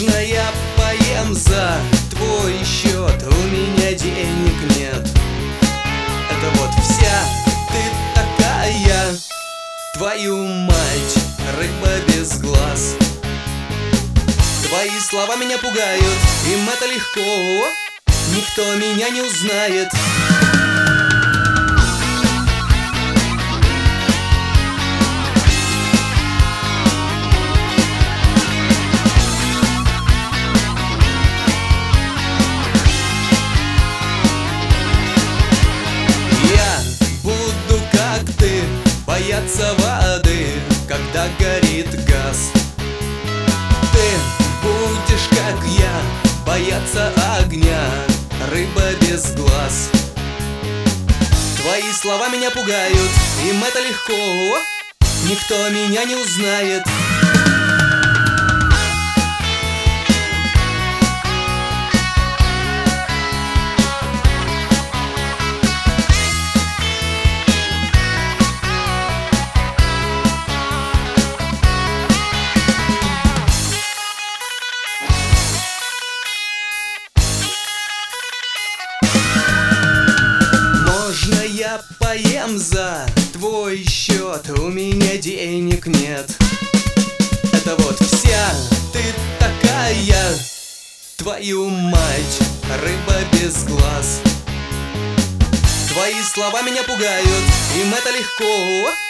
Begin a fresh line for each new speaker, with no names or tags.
Можно я поем за твой счет? У меня денег нет. Это вот вся ты такая, твою мать, рыба без глаз. Твои слова меня пугают, им это легко, никто меня не узнает. Я буду, как ты, бояться воды, когда горит газ. Ты будешь, как я, бояться огня, рыба без глаз. Твои слова меня пугают, им это легко, никто меня не узнает. Можно я поем за твой счет? У меня денег нет. Это вот вся ты такая, твою мать, рыба без глаз. Твои слова меня пугают, им это легко,